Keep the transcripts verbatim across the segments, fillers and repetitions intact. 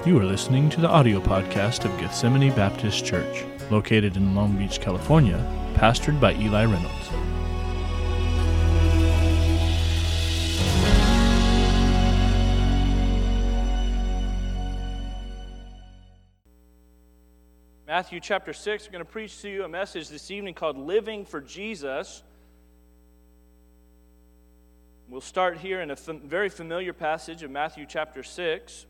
You are listening to the audio podcast of Gethsemane Baptist Church, located in Long Beach, California, pastored by Eli Reynolds. Matthew chapter six, we're going to preach to you a message this evening called Living for Jesus. We'll start here in a fam- very familiar passage of Matthew chapter six.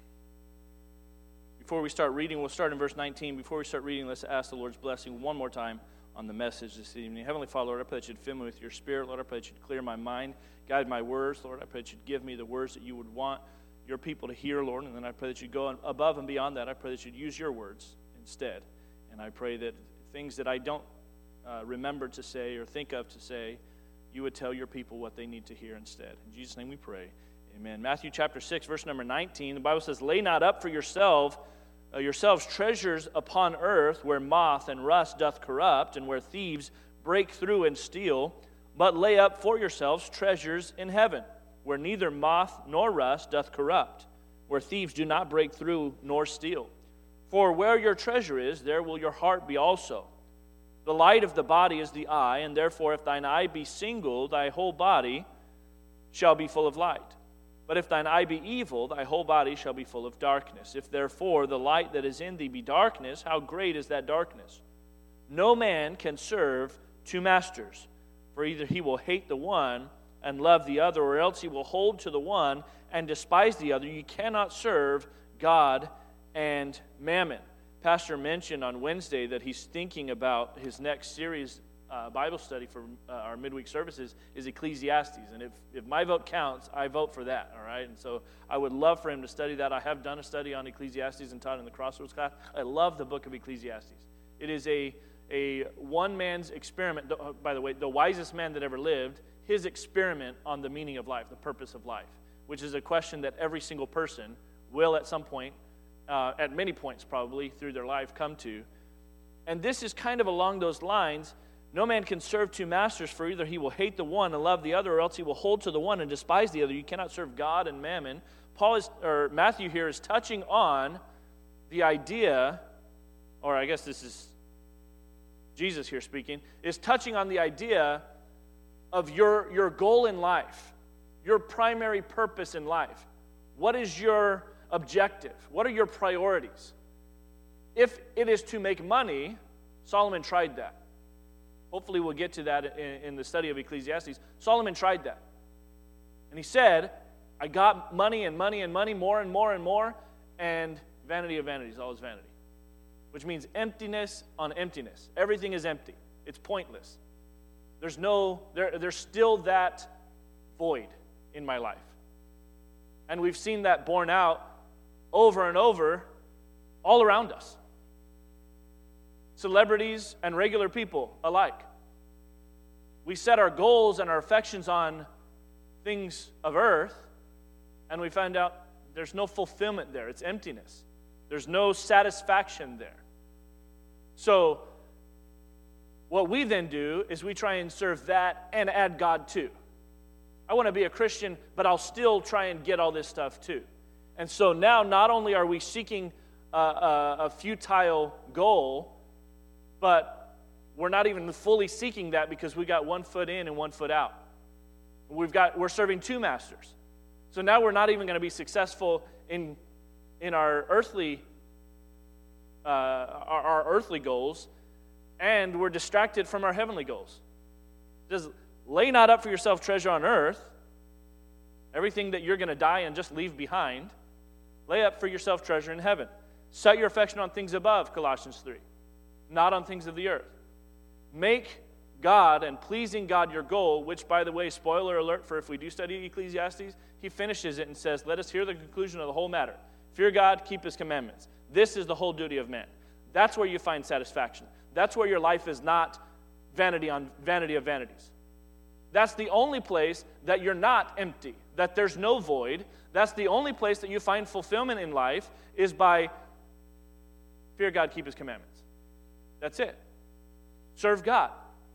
Before we start reading, we'll start in verse nineteen. Before we start reading, let's ask the Lord's blessing one more time on the message this evening. Heavenly Father, Lord, I pray that you'd fill me with your Spirit. Lord, I pray that you'd clear my mind, guide my words. Lord, I pray that you'd give me the words that you would want your people to hear, Lord. And then I pray that you'd go above and beyond that. I pray that you'd use your words instead. And I pray that things that I don't uh, remember to say or think of to say, you would tell your people what they need to hear instead. In Jesus' name we pray. Amen. Matthew chapter six, verse number nineteen, the Bible says, "Lay not up for yourself uh, yourselves treasures upon earth, where moth and rust doth corrupt, and where thieves break through and steal, but lay up for yourselves treasures in heaven, where neither moth nor rust doth corrupt, where thieves do not break through nor steal. For where your treasure is, there will your heart be also. The light of the body is the eye, and therefore if thine eye be single, thy whole body shall be full of light. But if thine eye be evil, thy whole body shall be full of darkness. If therefore the light that is in thee be darkness, how great is that darkness? No man can serve two masters, for either he will hate the one and love the other, or else he will hold to the one and despise the other. You cannot serve God and mammon." Pastor mentioned on Wednesday that he's thinking about his next series uh, Bible study for uh, our midweek services is Ecclesiastes. And if, if my vote counts, I vote for that, all right? And so I would love for him to study that. I have done a study on Ecclesiastes and taught in the Crossroads class. I love the book of Ecclesiastes. It is a, a one man's experiment. By the way, the wisest man that ever lived, his experiment on the meaning of life, the purpose of life, which is a question that every single person will at some point Uh, at many points probably through their life come to. And this is kind of along those lines. No man can serve two masters, for either he will hate the one and love the other, or else he will hold to the one and despise the other. You cannot serve God and mammon. Paul is, or Matthew here is touching on the idea, or I guess this is Jesus here speaking, is touching on the idea of your, your goal in life, your primary purpose in life. What is your objective? What are your priorities? If it is to make money, Solomon tried that. Hopefully we'll get to that in, in the study of Ecclesiastes. Solomon tried that. And he said, I got money and money and money, more and more and more, and vanity of vanities, all is vanity. Which means emptiness on emptiness. Everything is empty. It's pointless. There's no, there, there's still that void in my life. And we've seen that borne out over and over all around us. Celebrities and regular people alike. We set our goals and our affections on things of earth, and we find out there's no fulfillment there. It's emptiness. There's no satisfaction there. So what we then do is we try and serve that and add God too. I want to be a Christian, but I'll still try and get all this stuff too. And so now not only are we seeking a, a, a futile goal, but we're not even fully seeking that because we got one foot in and one foot out. We've got, we're serving two masters. So now we're not even going to be successful in, in our earthly uh, our, our earthly goals, and we're distracted from our heavenly goals. Just lay not up for yourself treasure on earth, everything that you're going to die and just leave behind. Lay up for yourself treasure in heaven. Set your affection on things above, Colossians three, not on things of the earth. Make God and pleasing God your goal, which, by the way, spoiler alert for if we do study Ecclesiastes, he finishes it and says, let us hear the conclusion of the whole matter. Fear God, keep his commandments. This is the whole duty of man. That's where you find satisfaction. That's where your life is not vanity on vanity of vanities. That's the only place that you're not empty, that there's no void. That's the only place that you find fulfillment in life is by fear God, keep his commandments. That's it. Serve God.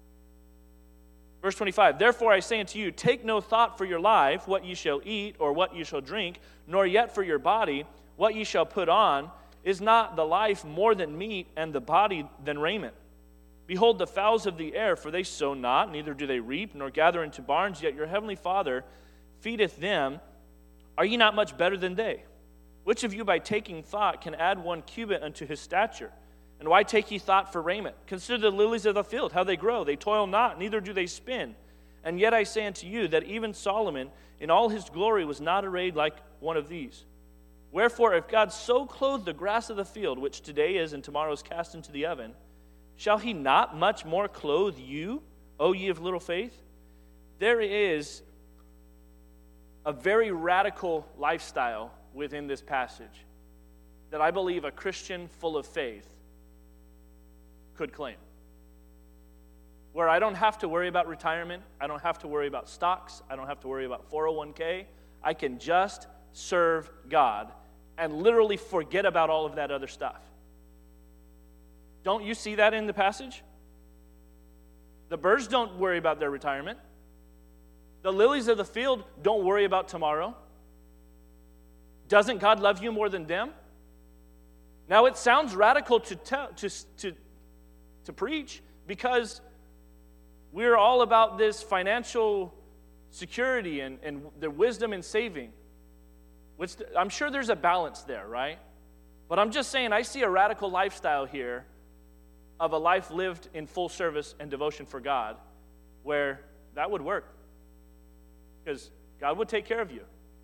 Verse twenty-five, therefore I say unto you, take no thought for your life, what ye shall eat or what ye shall drink, nor yet for your body, what ye shall put on, is not the life more than meat, and the body than raiment? Behold the fowls of the air, for they sow not, neither do they reap, nor gather into barns, yet your heavenly Father feedeth them. Are ye not much better than they? Which of you by taking thought can add one cubit unto his stature? And why take ye thought for raiment? Consider the lilies of the field, how they grow. They toil not, neither do they spin. And yet I say unto you that even Solomon in all his glory was not arrayed like one of these. Wherefore, if God so clothe the grass of the field, which today is and tomorrow is cast into the oven, shall he not much more clothe you, O ye of little faith? There is a very radical lifestyle within this passage that I believe a Christian full of faith could claim. Where I don't have to worry about retirement, I don't have to worry about stocks, I don't have to worry about four oh one k. I can just serve God and literally forget about all of that other stuff. Don't you see that in the passage? The birds don't worry about their retirement. The lilies of the field don't worry about tomorrow. Doesn't God love you more than them? Now it sounds radical to tell, to, to, to preach, because we're all about this financial security and, and the wisdom in saving. Which I'm sure there's a balance there, right? But I'm just saying, I see a radical lifestyle here of a life lived in full service and devotion for God, where that would work. Because God would take care of you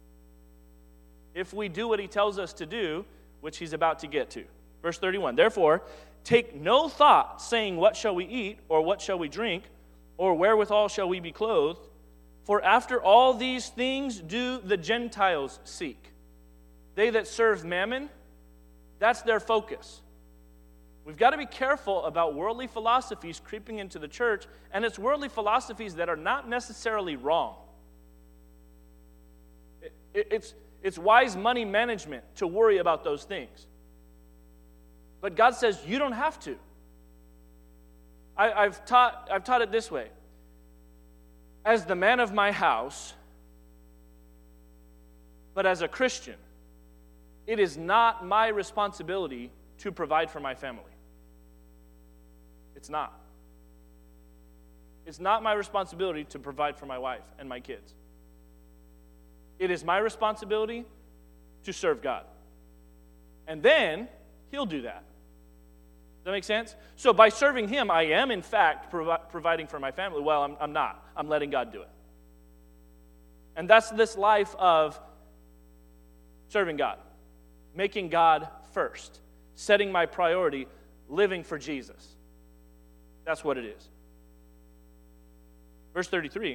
if we do what he tells us to do, which he's about to get to. Verse thirty-one, therefore, take no thought, saying, what shall we eat, or what shall we drink, or wherewithal shall we be clothed? For after all these things do the Gentiles seek. They that serve mammon, that's their focus. We've got to be careful about worldly philosophies creeping into the church, and it's worldly philosophies that are not necessarily wrong. It, it, it's, it's wise money management to worry about those things. But God says you don't have to. I, I've taught, I've taught it this way. As the man of my house, but as a Christian, it is not my responsibility to provide for my family. It's not. It's not my responsibility to provide for my wife and my kids. It is my responsibility to serve God. And then he'll do that. Does that make sense? So by serving him, I am in fact provi- providing for my family. Well, I'm, I'm not. I'm letting God do it. And that's this life of serving God, making God first, setting my priority, living for Jesus. That's what it is. Verse thirty-three.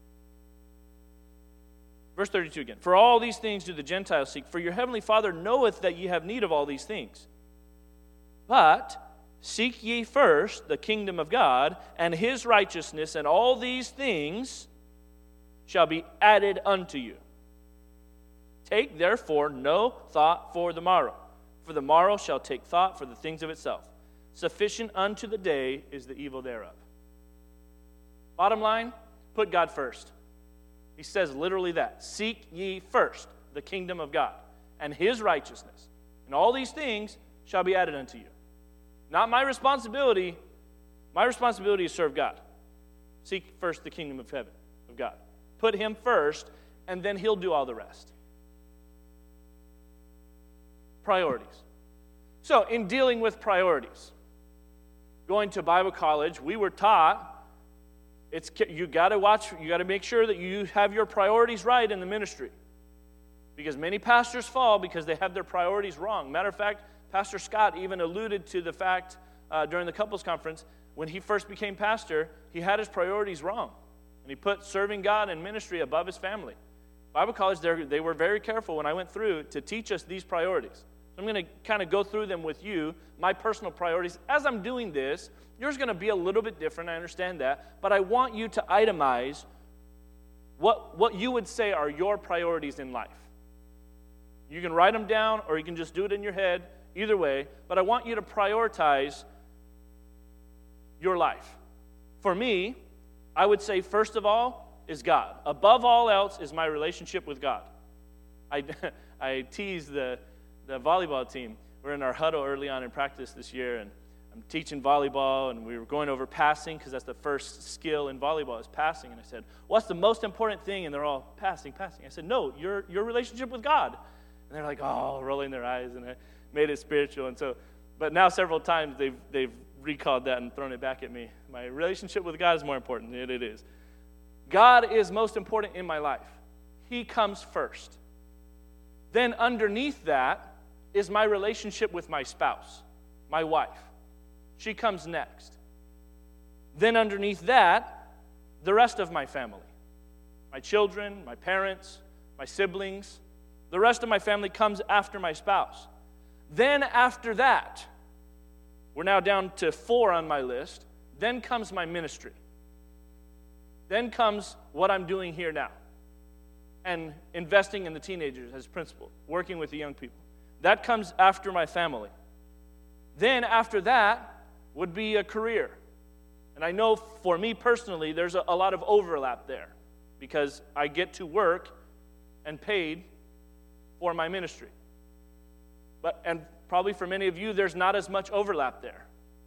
Verse thirty-two again. For all these things do the Gentiles seek, for your heavenly Father knoweth that ye have need of all these things. But seek ye first the kingdom of God and his righteousness, and all these things shall be added unto you. Take therefore no thought for the morrow, for the morrow shall take thought for the things of itself. Sufficient unto the day is the evil thereof. Bottom line, put God first. He says literally that. Seek ye first the kingdom of God and his righteousness, and all these things shall be added unto you. Not my responsibility. My responsibility is serve God. Seek first the kingdom of heaven, of God. Put him first, and then he'll do all the rest. Priorities. So, in dealing with priorities, going to Bible college, we were taught it's you got to watch, you got to make sure that you have your priorities right in the ministry. Because many pastors fall because they have their priorities wrong. Matter of fact, Pastor Scott even alluded to the fact uh, during the couples conference, when he first became pastor, he had his priorities wrong. And he put serving God and ministry above his family. Bible college, they were very careful when I went through to teach us these priorities. So I'm going to kind of go through them with you, my personal priorities. As I'm doing this, yours is going to be a little bit different, I understand that. But I want you to itemize what, what you would say are your priorities in life. You can write them down, or you can just do it in your head. Either way, but I want you to prioritize your life. For me, I would say first of all is God. Above all else is my relationship with God. I, I tease the, the volleyball team. We're in our huddle early on in practice this year, and I'm teaching volleyball, and we were going over passing because that's the first skill in volleyball is passing. And I said, what's the most important thing? And they're all, passing, passing. I said, no, your your relationship with God. And they're like, oh, rolling their eyes, and I made it spiritual. And so, but now several times they've they've recalled that and thrown it back at me. My relationship with God is more important. It, it is. God is most important in my life. He comes first. Then underneath that is my relationship with my spouse, my wife. She comes next. Then underneath that, the rest of my family, my children, my parents, my siblings. The rest of my family comes after my spouse. Then after that, we're now down to four on my list. Then comes my ministry. Then comes what I'm doing here now and investing in the teenagers as principal, working with the young people. That comes after my family. Then after that would be a career. And I know for me personally, there's a, a lot of overlap there because I get to work and paid for my ministry. But and probably for many of you, there's not as much overlap there.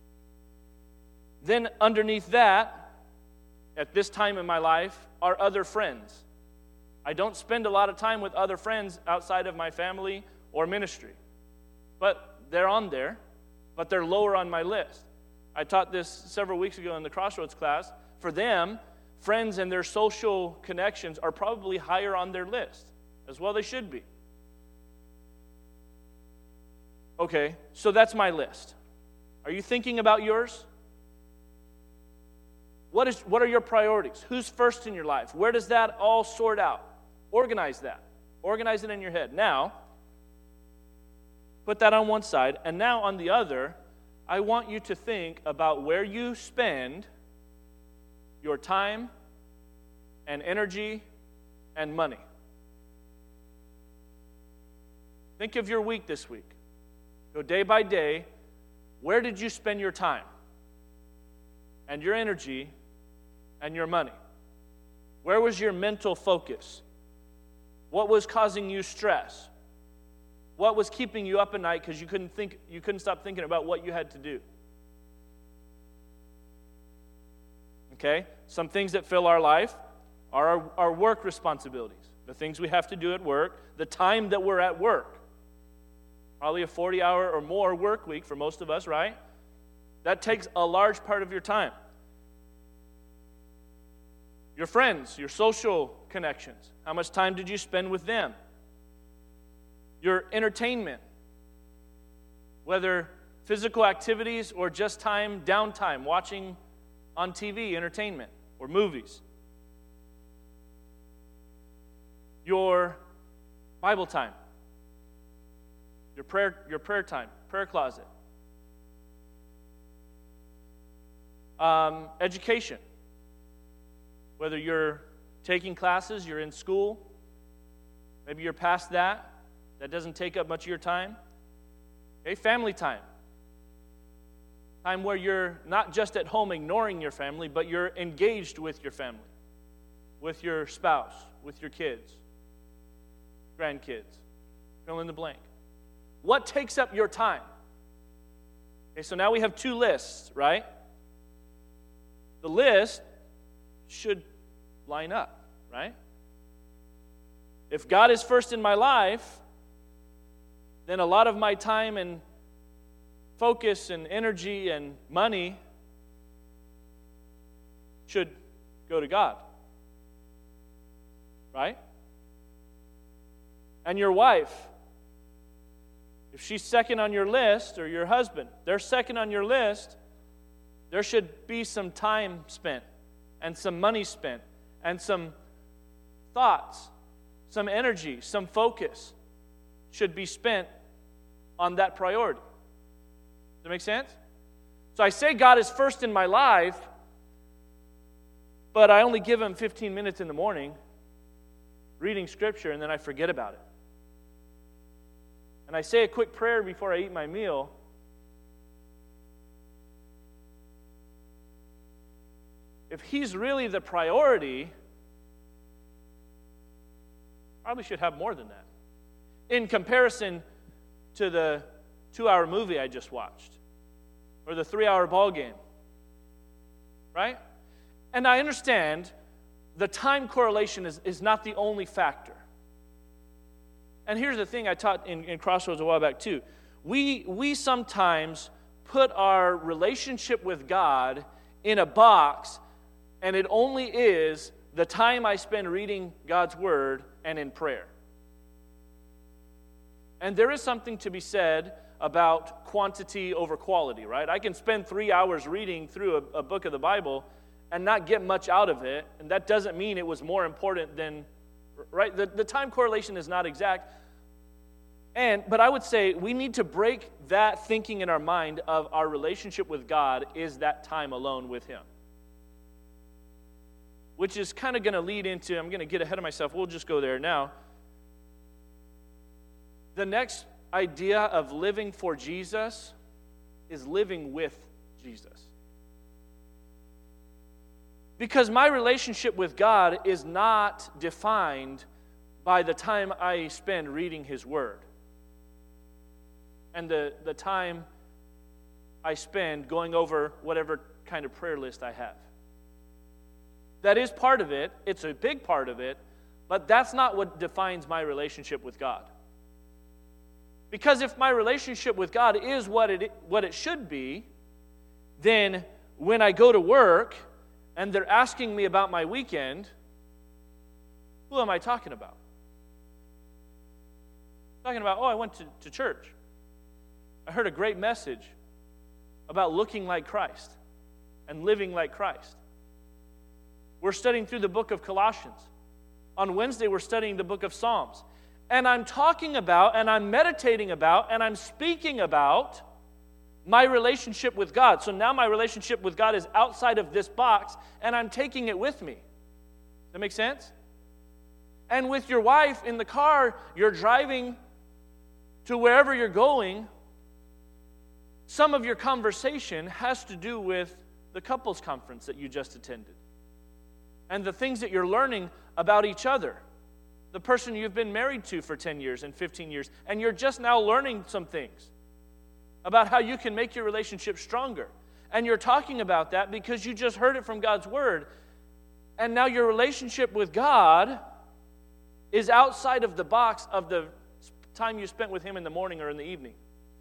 Then underneath that, at this time in my life, are other friends. I don't spend a lot of time with other friends outside of my family or ministry. But they're on there, but they're lower on my list. I taught this several weeks ago in the Crossroads class. For them, friends and their social connections are probably higher on their list, as well they should be. Okay, so that's my list. Are you thinking about yours? What is? What are your priorities? Who's first in your life? Where does that all sort out? Organize that. Organize it in your head. Now, put that on one side, and now on the other, I want you to think about where you spend your time and energy and money. Think of your week this week. Go day by day. Where did you spend your time and your energy and your money? Where was your mental focus? What was causing you stress? What was keeping you up at night because you couldn't think, you couldn't stop thinking about what you had to do? Okay? Some things that fill our life are our, our work responsibilities, the things we have to do at work, the time that we're at work. Probably a forty-hour or more work week for most of us, right? That takes a large part of your time. Your friends, your social connections. How much time did you spend with them? Your entertainment, whether physical activities or just time, downtime, watching on T V, entertainment, or movies. Your Bible time. Your prayer, your prayer time, prayer closet. Um, education. Whether you're taking classes, you're in school, maybe you're past that, that doesn't take up much of your time. Okay, family time. Time where you're not just at home ignoring your family, but you're engaged with your family, with your spouse, with your kids, grandkids. Fill in the blank. What takes up your time? Okay, so now we have two lists, right? The list should line up, right? If God is first in my life, then a lot of my time and focus and energy and money should go to God, right? And your wife, if she's second on your list, or your husband, they're second on your list, there should be some time spent and some money spent and some thoughts, some energy, some focus should be spent on that priority. Does that make sense? So I say God is first in my life, but I only give him fifteen minutes in the morning reading scripture, and then I forget about it. And I say a quick prayer before I eat my meal. If he's really the priority, probably should have more than that. In comparison to the two-hour movie I just watched or the three-hour ball game, right? And I understand the time correlation is, is not the only factor. And here's the thing I taught in, in Crossroads a while back too. We, we sometimes put our relationship with God in a box, and it only is the time I spend reading God's Word and in prayer. And there is something to be said about quantity over quality, right? I can spend three hours reading through a, a book of the Bible and not get much out of it, and that doesn't mean it was more important than, right? The, the time correlation is not exact. And, but I would say we need to break that thinking in our mind of our relationship with God is that time alone with Him. Which is kind of going to lead into, I'm going to get ahead of myself, we'll just go there now. The next idea of living for Jesus is living with Jesus. Because my relationship with God is not defined by the time I spend reading His Word and the, the time I spend going over whatever kind of prayer list I have. That is part of it. It's a big part of it, but that's not what defines my relationship with God. Because if my relationship with God is what it, what it should be, then when I go to work and they're asking me about my weekend, who am I talking about? I'm talking about, oh, I went to, to church. I heard a great message about looking like Christ and living like Christ. We're studying through the book of Colossians. On Wednesday, we're studying the book of Psalms. And I'm talking about, and I'm meditating about, and I'm speaking about my relationship with God. So now my relationship with God is outside of this box, and I'm taking it with me. Does that make sense? And with your wife in the car, you're driving to wherever you're going. Some of your conversation has to do with the couples conference that you just attended and the things that you're learning about each other. The person you've been married to for ten years and fifteen years, and you're just now learning some things about how you can make your relationship stronger. And you're talking about that because you just heard it from God's Word, and now your relationship with God is outside of the box of the time you spent with Him in the morning or in the evening.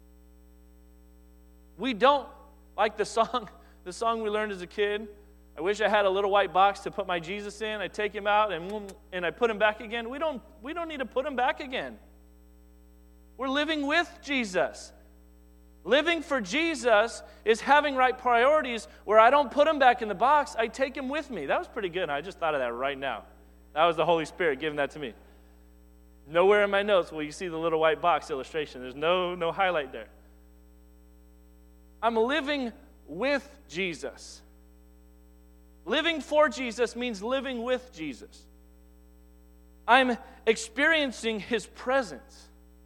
We don't, like the song, the song we learned as a kid, I wish I had a little white box to put my Jesus in. I take Him out and, and I put Him back again. We don't, we don't need to put Him back again. We're living with Jesus. Living for Jesus is having right priorities where I don't put Him back in the box. I take Him with me. That was pretty good. I just thought of that right now. That was the Holy Spirit giving that to me. Nowhere in my notes will you see the little white box illustration. There's no, no highlight there. I'm living with Jesus. Living for Jesus means living with Jesus. I'm experiencing His presence.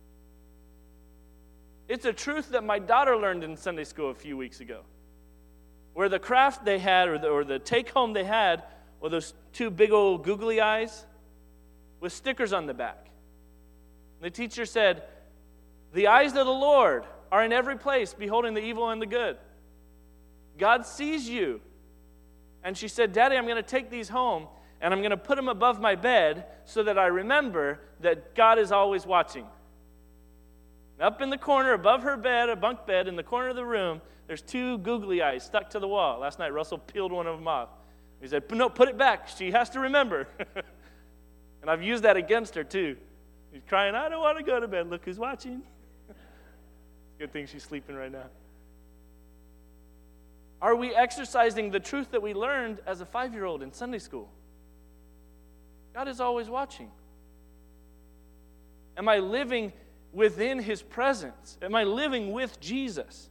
It's a truth that my daughter learned in Sunday school a few weeks ago, where the craft they had, or the, or the take-home they had, were those two big old googly eyes with stickers on the back. The teacher said, "The eyes of the Lord are in every place, beholding the evil and the good." God sees you. And she said, "Daddy, I'm going to take these home, and I'm going to put them above my bed so that I remember that God is always watching." Up in the corner, above her bed, a bunk bed, in the corner of the room, there's two googly eyes stuck to the wall. Last night, Russell peeled one of them off. He said, "No, put it back. She has to remember." And I've used that against her, too. She's crying, "I don't want to go to bed. Look who's watching." Good thing she's sleeping right now. Are we exercising the truth that we learned as a five-year-old in Sunday school? God is always watching. Am I living within His presence? Am I living with Jesus?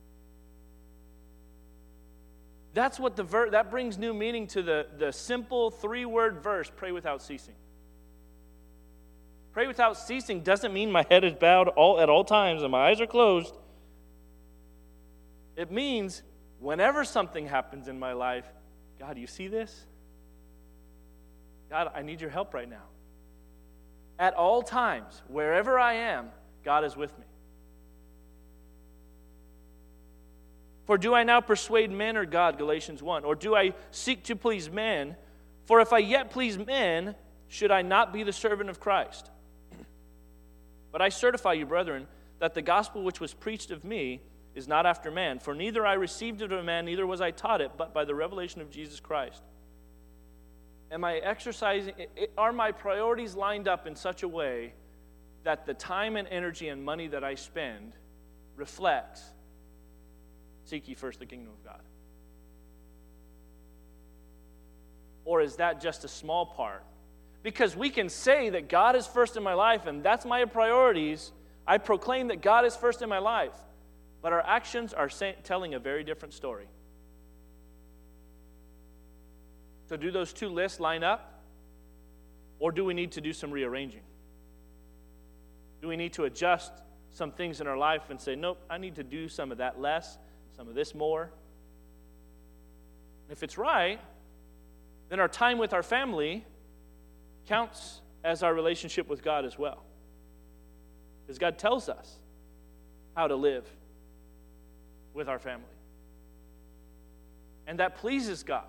That's what the ver- that brings new meaning to the, the simple three-word verse, pray without ceasing. Pray without ceasing doesn't mean my head is bowed all, at all times and my eyes are closed. It means whenever something happens in my life, God, you see this? God, I need your help right now. At all times, wherever I am, God is with me. For do I now persuade men or God, Galatians one? Or do I seek to please men? For if I yet please men, should I not be the servant of Christ? But I certify you, brethren, that the gospel which was preached of me is not after man. For neither I received it of man, neither was I taught it, but by the revelation of Jesus Christ. Am I exercising, are my priorities lined up in such a way that the time and energy and money that I spend reflects, seek ye first the kingdom of God? Or is that just a small part? Because we can say that God is first in my life and that's my priorities. I proclaim that God is first in my life. But our actions are say, telling a very different story. So do those two lists line up? Or do we need to do some rearranging? Do we need to adjust some things in our life and say, nope, I need to do some of that less, some of this more? If it's right, then our time with our family counts as our relationship with God as well. Because God tells us how to live with our family. And that pleases God.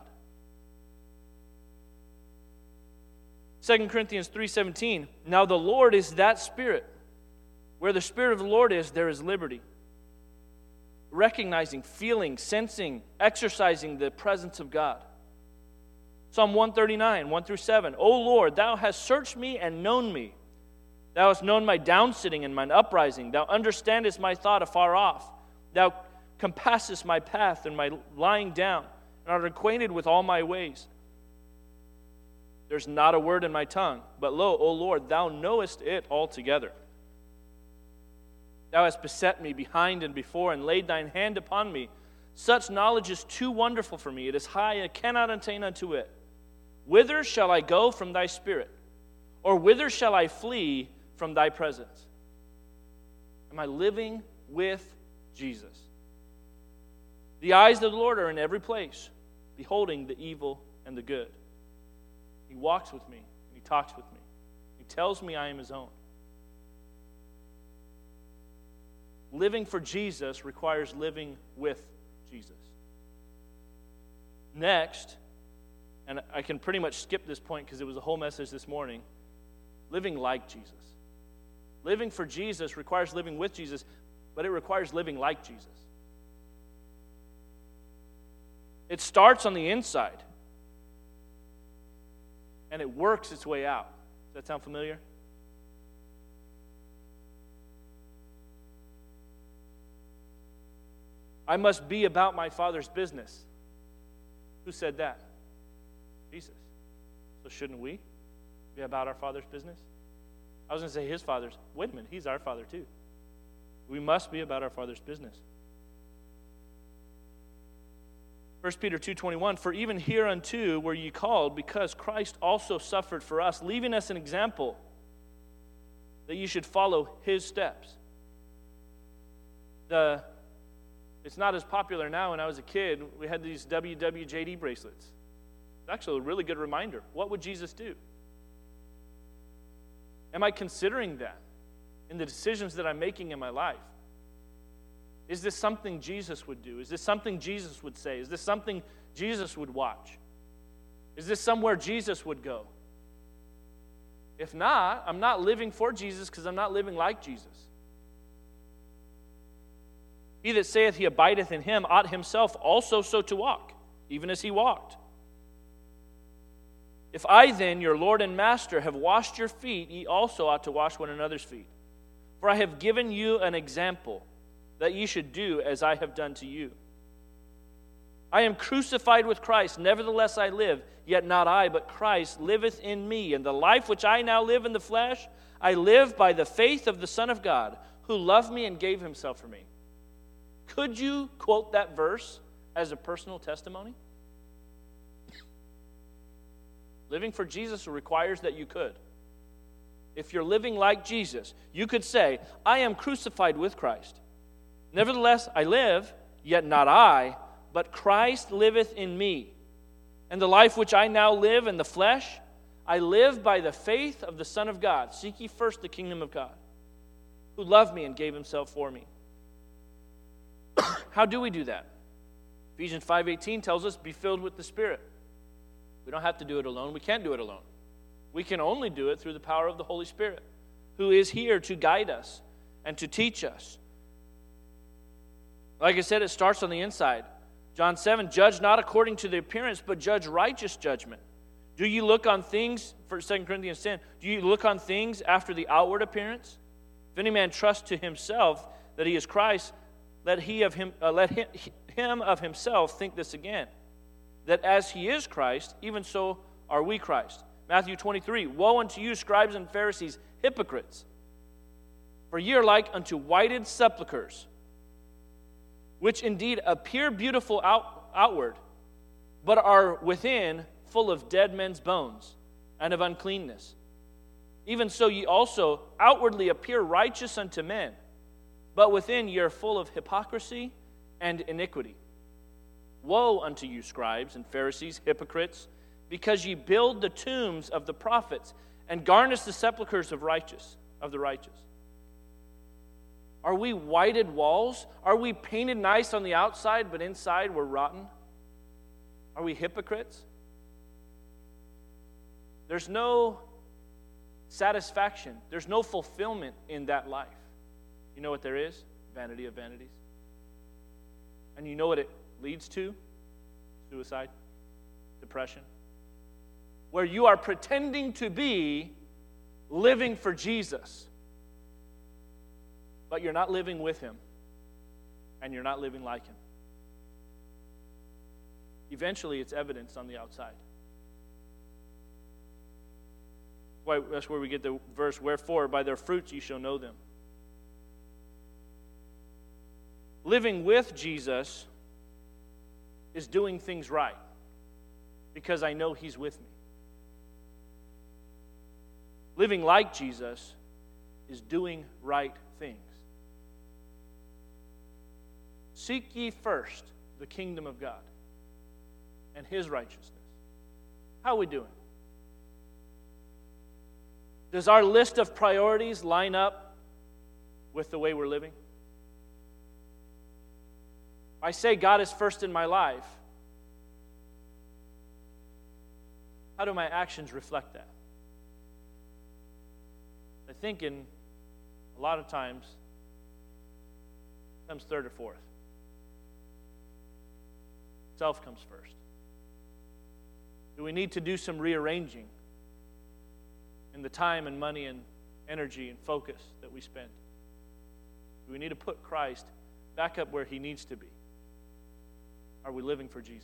Second Corinthians three seventeen, now the Lord is that Spirit. Where the Spirit of the Lord is, there is liberty. Recognizing, feeling, sensing, exercising the presence of God. Psalm one thirty-nine, one through seven. O Lord, thou hast searched me and known me. Thou hast known my downsitting and mine uprising. Thou understandest my thought afar off. Thou compassest my path and my lying down, and art acquainted with all my ways. There's not a word in my tongue, but lo, O Lord, thou knowest it altogether. Thou hast beset me behind and before, and laid thine hand upon me. Such knowledge is too wonderful for me. It is high, I cannot attain unto it. Whither shall I go from thy spirit? Or whither shall I flee from thy presence? Am I living with Jesus? The eyes of the Lord are in every place, beholding the evil and the good. He walks with me, and he talks with me. He tells me I am his own. Living for Jesus requires living with Jesus. Next, and I can pretty much skip this point because it was a whole message this morning, living like Jesus. Living for Jesus requires living with Jesus, but it requires living like Jesus. It starts on the inside, and it works its way out. Does that sound familiar? I must be about my Father's business. Who said that? Jesus. So shouldn't we be about our Father's business? I was going to say his Father's. Wait a minute, he's our Father too. We must be about our Father's business. First Peter two twenty-one, for even hereunto were ye called, because Christ also suffered for us, leaving us an example that you should follow his steps. The It's not as popular now. When I was a kid, we had these W W J D bracelets. It's actually a really good reminder. What would Jesus do? Am I considering that in the decisions that I'm making in my life? Is this something Jesus would do? Is this something Jesus would say? Is this something Jesus would watch? Is this somewhere Jesus would go? If not, I'm not living for Jesus because I'm not living like Jesus. He that saith he abideth in him ought himself also so to walk, even as he walked. If I then, your Lord and Master, have washed your feet, ye also ought to wash one another's feet. For I have given you an example, that ye should do as I have done to you. I am crucified with Christ, nevertheless I live, yet not I, but Christ liveth in me. And the life which I now live in the flesh, I live by the faith of the Son of God, who loved me and gave himself for me. Could you quote that verse as a personal testimony? Living for Jesus requires that you could. If you're living like Jesus, you could say, I am crucified with Christ. Nevertheless, I live, yet not I, but Christ liveth in me. And the life which I now live in the flesh, I live by the faith of the Son of God. Seek ye first the kingdom of God, who loved me and gave himself for me. How do we do that? Ephesians five eighteen tells us, be filled with the Spirit. We don't have to do it alone. We can't do it alone. We can only do it through the power of the Holy Spirit, who is here to guide us and to teach us. Like I said, it starts on the inside. John seven, judge not according to the appearance, but judge righteous judgment. Do you look on things, for Second Corinthians ten, do you look on things after the outward appearance? If any man trust to himself that he is Christ, let he of him, uh, let him, him of himself think this again, that as he is Christ, even so are we Christ. Matthew twenty-three, woe unto you, scribes and Pharisees, hypocrites! For ye are like unto whited sepulchres, which indeed appear beautiful out, outward, but are within full of dead men's bones and of uncleanness. Even so ye also outwardly appear righteous unto men, but within ye are full of hypocrisy and iniquity. Woe unto you, scribes and Pharisees, hypocrites, because ye build the tombs of the prophets and garnish the sepulchres of righteous of the righteous. Are we whited walls? Are we painted nice on the outside, but inside we're rotten? Are we hypocrites? There's no satisfaction. There's no fulfillment in that life. You know what there is? Vanity of vanities. And you know what it leads to? Suicide, depression. Where you are pretending to be living for Jesus, but you're not living with Him, and you're not living like Him. Eventually, it's evidenced on the outside. Why, that's where we get the verse, wherefore by their fruits ye shall know them. Living with Jesus is doing things right because I know He's with me. Living like Jesus is doing right things. Seek ye first the kingdom of God and His righteousness. How are we doing? Does our list of priorities line up with the way we're living? I say God is first in my life. How do my actions reflect that? I think in a lot of times comes third or fourth. Self comes first. Do we need to do some rearranging in the time and money and energy and focus that we spend? Do we need to put Christ back up where He needs to be? Are we living for Jesus?